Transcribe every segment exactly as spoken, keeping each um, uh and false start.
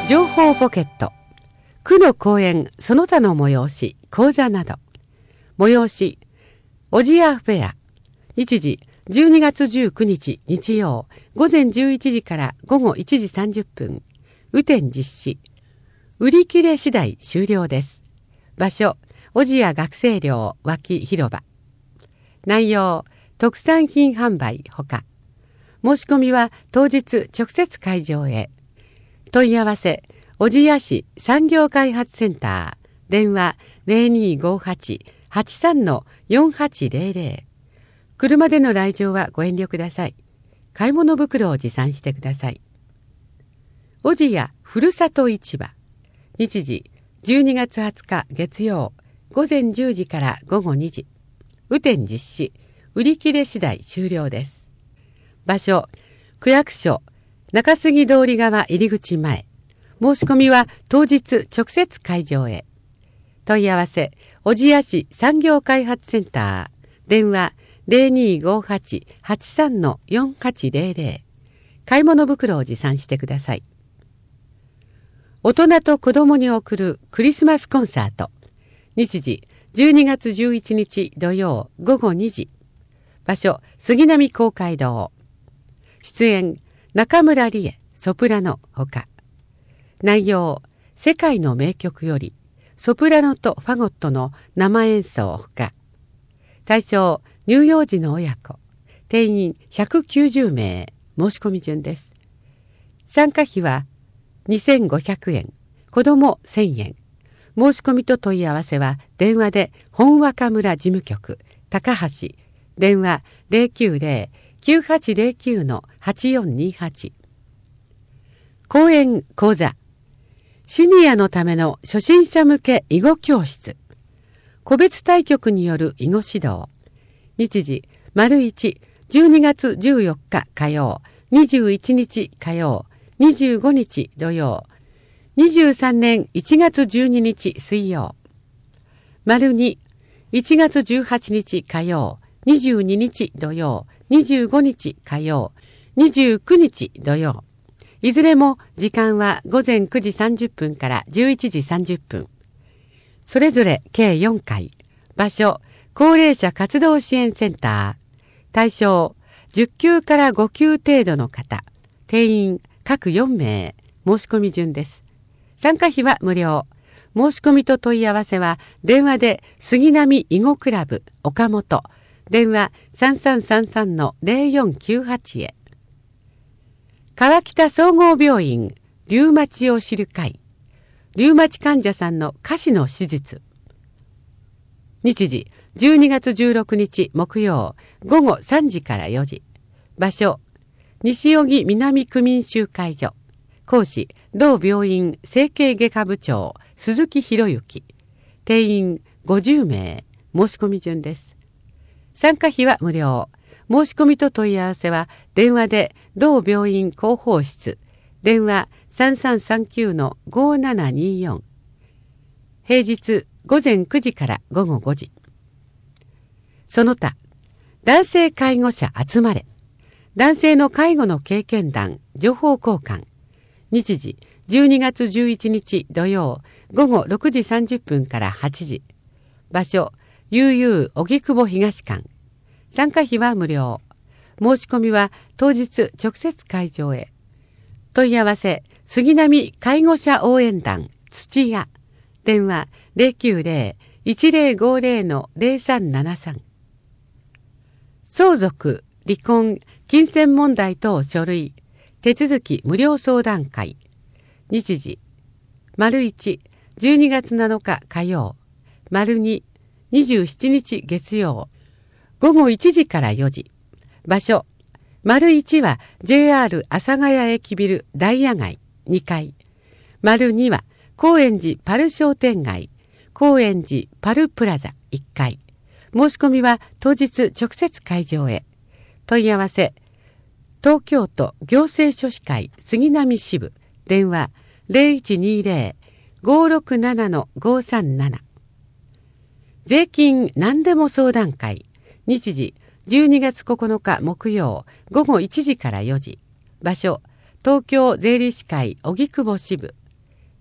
情報ポケット、区の公演その他の催し講座など、催しおじやフェア、日時じゅうにがつじゅうくにち日曜午前じゅういちじから午後いちじさんじゅっぷん、雨天実施、売り切れ次第終了です。場所おじや学生寮脇広場。内容特産品販売ほか、申し込みは当日直接会場へ。問い合わせ小千谷市産業開発センター、電話 ゼロにーごーはち はちさん よんはちゼロゼロ。車での来場はご遠慮ください。買い物袋を持参してください。小千谷ふるさと市場、日時じゅうにがつはつか月曜午前じゅうじから午後にじ、雨天実施、売り切れ次第終了です。場所区役所中杉通り側入り口前。申し込みは当日直接会場へ。問い合わせ小千谷市産業開発センター、電話 ゼロにーごーはち はちさん よんはちゼロゼロ。買い物袋を持参してください。大人と子供に贈るクリスマスコンサート、日時じゅうにがつじゅういちにち土曜午後にじ。場所杉並公会堂。出演中村理恵ソプラノほか。内容世界の名曲よりソプラノとファゴットの生演奏ほか。対象乳幼児の親子。定員ひゃくきゅうじゅうめい。申し込み順です。参加費はにせんごひゃくえん、子どもせんえん。申し込みと問い合わせは電話で本若村事務局高橋、電話 ゼロきゅうゼロ きゅうはちゼロきゅう はちよんにはち。講演講座シニアのための初心者向け囲碁教室、個別対局による囲碁指導。日時丸一じゅうにがつじゅうよっか火曜、にじゅういちにち火曜、にじゅうごにち土曜、にじゅうさんねんいちがつじゅうににち水曜。丸にいちがつじゅうはちにち火曜、にじゅうににち土曜、にじゅうごにち火曜、にじゅうくにち土曜。いずれも時間はごぜんくじさんじゅっぷんからじゅういちじさんじゅっぷん。それぞれ計よんかい。場所高齢者活動支援センター。対象じゅっきゅうからごきゅう程度の方。定員各よんめい。申し込み順です。参加費は無料。申し込みと問い合わせは電話で杉並囲碁クラブ岡本、電話 さんさんさんさん ゼロよんきゅうはち へ。川北総合病院リウマチを知る会、リウマチ患者さんの下肢の手術。日時じゅうにがつじゅうろくにち木曜午後さんじからよじ。場所西荻南区民集会所。講師同病院整形外科部長鈴木博之。定員ごじゅうめい。申し込み順です。参加費は無料。申し込みと問い合わせは電話で同病院広報室、電話 さんさんさんきゅう ごーななにーよん。平日ごぜんくじからごごごじ。その他男性介護者集まれ、男性の介護の経験談情報交換。日時じゅうにがつじゅういちにち土曜午後ろくじさんじゅっぷんからはちじ。場所悠々荻窪東館。参加費は無料。申し込みは当日直接会場へ。問い合わせ杉並介護者応援団土屋、電話 ゼロきゅうゼロ いちゼロごゼロ ゼロさんななさん。相続、離婚、金銭問題等書類手続き無料相談会。日時丸一じゅうにがつなのか火曜、丸二にじゅうしちにち月曜午後いちじからよじ。場所丸一は ジェイアール 阿佐ヶ谷駅ビルダイヤ街にかい。丸二は高円寺パル商店街高円寺パルプラザいっかい。申し込みは当日直接会場へ。問い合わせ東京都行政書士会杉並支部、電話 ゼロいちにゼロ ごーろくなな ごーさんなな。税金何でも相談会。日時じゅうにがつここのか木曜午後いちじからよじ。場所東京税理士会荻窪支部、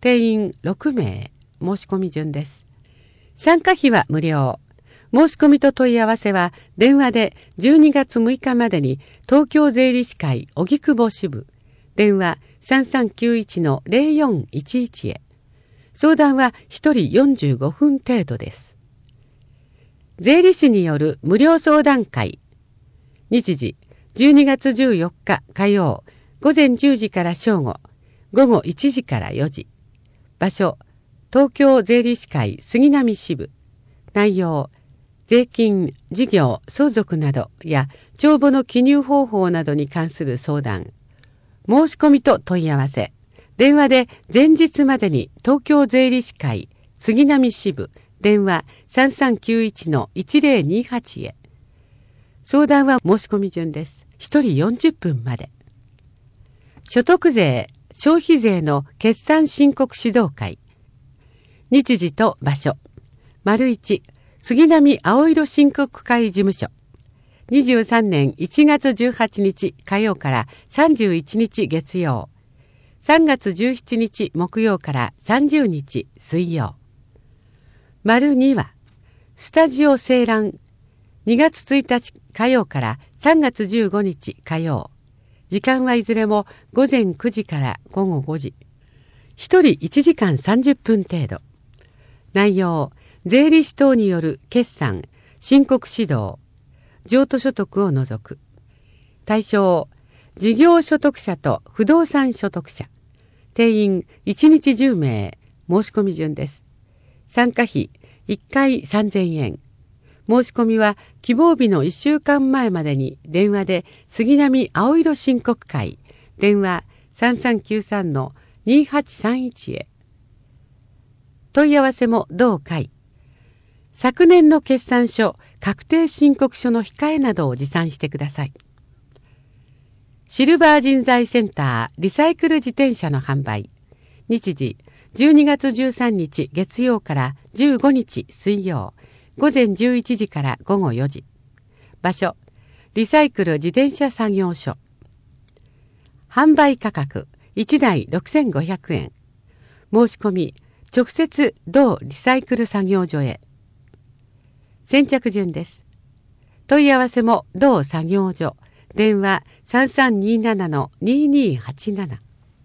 定員ろくめい、申し込み順です。参加費は無料。申し込みと問い合わせは電話でじゅうにがつむいかまでに東京税理士会荻窪支部、電話 さんさんきゅういちのゼロよんいちいち へ。相談はひとりよんじゅうごふん程度です。税理士による無料相談会。日時じゅうにがつじゅうよっか火曜、午前じゅうじから正午、午後いちじからよじ。場所、東京税理士会杉並支部。内容、税金、事業、相続などや帳簿の記入方法などに関する相談。申し込みと問い合わせ。電話で前日までに東京税理士会杉並支部、電話 さんさんきゅういちのいちゼロにはち へ。相談は申し込み順です。ひとりよんじゅっぷんまで。所得税、消費税の決算申告指導会。日時と場所。丸いち、杉並青色申告会事務所。にじゅうさんねんいちがつじゅうはちにち火曜からさんじゅういちにち月曜。さんがつじゅうしちにち木曜からさんじゅうにち水曜。丸には、スタジオ青蘭。にがつついたち火曜からさんがつじゅうごにち火曜。時間はいずれもごぜんくじからごごごじ。ひとりいちじかんさんじゅっぷん程度。内容、税理士等による決算、申告指導、譲渡所得を除く。対象、事業所得者と不動産所得者。定員いちにちじゅうめい、申し込み順です。参加費いっかいさんぜんえん。申し込みは希望日のいっしゅうかんまえまでに電話で杉並青色申告会、電話 さんさんきゅうさんのにはちさんいち へ。問い合わせも同会。昨年の決算書、確定申告書の控えなどを持参してください。シルバー人材センターリサイクル自転車の販売。日時じゅうにがつじゅうさんにち月曜からじゅうごにち水曜、午前じゅういちじからごごよじ。場所、リサイクル自転車作業所。販売価格いちだいろくせんごひゃくえん。申し込み直接同リサイクル作業所へ。先着順です。問い合わせも同作業所、電話 さんさんにななのににはちなな。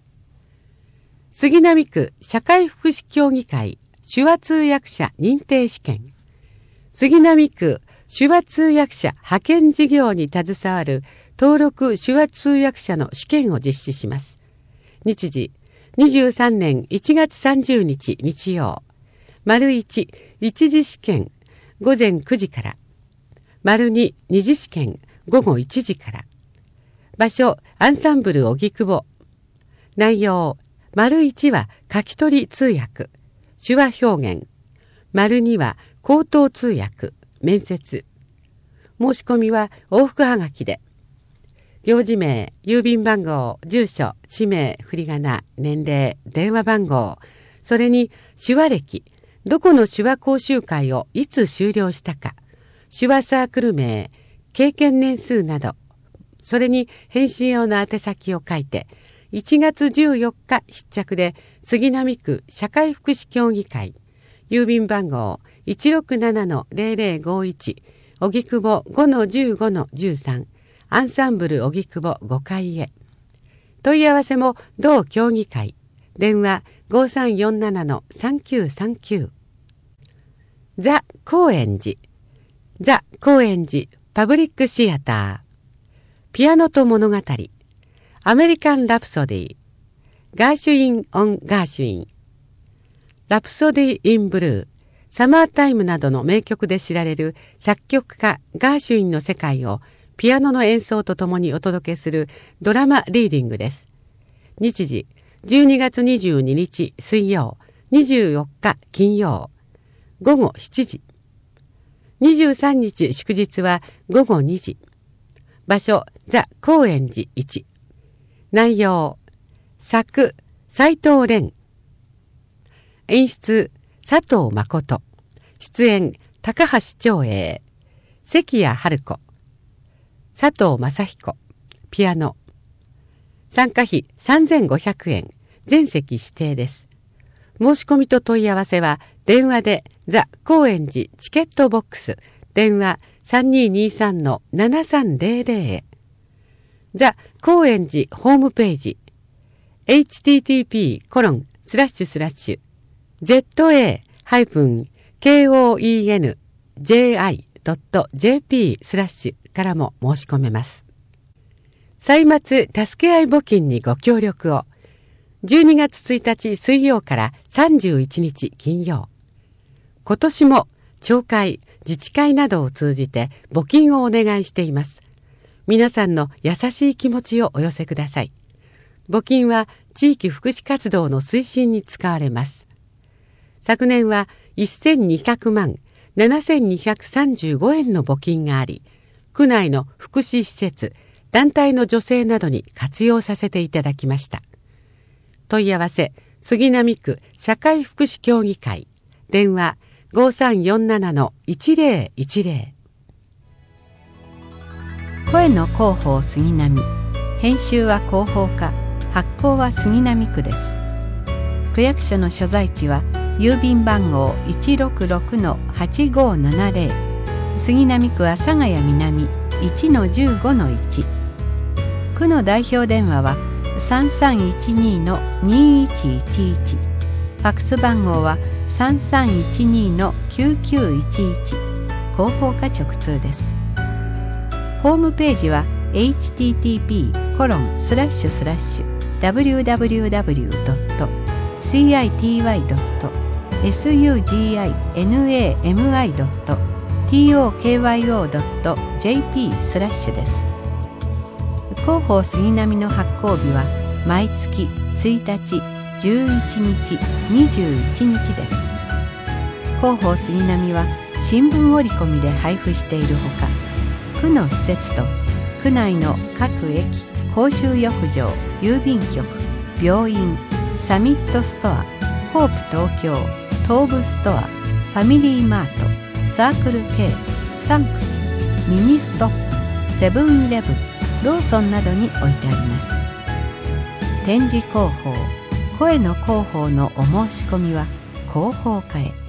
杉並区社会福祉協議会手話通訳者認定試験。杉並区手話通訳者派遣事業に携わる登録手話通訳者の試験を実施します。日時にじゅうさんねんいちがつさんじゅうにち日曜。丸いち、一次試験ごぜんくじから。丸に、二次試験ごごいちじから。場所、アンサンブル荻窪。内容、丸いちは書き取り通訳、手話表現。丸には口頭通訳、面接。申し込みは往復はがきで。行事名、郵便番号、住所、氏名、振り仮名、年齢、電話番号、それに手話歴、どこの手話講習会をいつ終了したか、手話サークル名、経験年数など、それに返信用の宛先を書いて、いちがつじゅうよっか必着で杉並区社会福祉協議会、郵便番号 いちろくななのゼロゼロごいち、荻窪 ごのじゅうごのじゅうさん、アンサンブル荻窪ごかいへ。問い合わせも同協議会、電話 ごさんよんななのさんきゅうさんきゅう。ザ・高円寺。ザ・高円寺パブリックシアター。ピアノと物語。アメリカン・ラプソディ。ガーシュイン・オン・ガーシュイン。ラプソディ・イン・ブルー。サマータイムなどの名曲で知られる作曲家ガーシュインの世界をピアノの演奏とともにお届けするドラマリーディングです。日時じゅうにがつにじゅうににち水曜、にじゅうよっか金曜、ごごしちじ。にじゅうさんにち祝日はごごにじ。場所、ザ・高円寺いち。内容、作、斉藤蓮。演出、佐藤誠。出演、高橋長英。関谷春子。佐藤正彦。ピアノ。参加費さんぜんごひゃくえん。全席指定です。 申し込みと問い合わせは電話でザ・高円寺チケットボックス電話 さんにーにーさんのななさんぜろぜろ へザ・高円寺ホームページ エイチティーティーピーコロンスラッシュスラッシュ ゼットエーケーオーイーエヌジェーアイドットジェーピー スラッシュからも申し込めます。歳末助け合い募金にご協力を。じゅうにがつついたち水曜からさんじゅういちにち金曜。今年も町会、自治会などを通じて募金をお願いしています。皆さんの優しい気持ちをお寄せください。募金は地域福祉活動の推進に使われます。昨年はせんにひゃくまんななせんにひゃくさんじゅうごえんの募金があり、区内の福祉施設、団体の女性などに活用させていただきました。問い合わせ、杉並区社会福祉協議会、電話 ごさんよんななのいちぜろいちぜろ。声の広報杉並、編集は広報課、発行は杉並区です。区役所の所在地は郵便番号 いちろくろくのはちごーななぜろ、杉並区阿佐ヶ谷南 いちのじゅうごのいち。区の代表電話はさんさんいちにのにいちいちいち、ファックス番号はさんさんいちにのきゅうきゅういちいち、広報課直通です。ホームページは エイチティーティーピーコロンスラッシュスラッシュ ダブリューダブリューダブリュードットシーアイティーワイドットエスユージーアイエヌエーエムアイドットティーオーケーワイオードットジェーピー スラッシュです。広報杉並の発行日は毎月ついたち、じゅういちにち、にじゅういちにちです。広報杉並は新聞折り込みで配布しているほか、区の施設と区内の各駅、公衆浴場、郵便局、病院、サミットストア、コープ東京、東武ストア、ファミリーマート、サークル K、サンクス、ミニストップ、セブンイレブン、ローソンなどに置いてあります。展示広報、声の広報のお申し込みは広報課へ。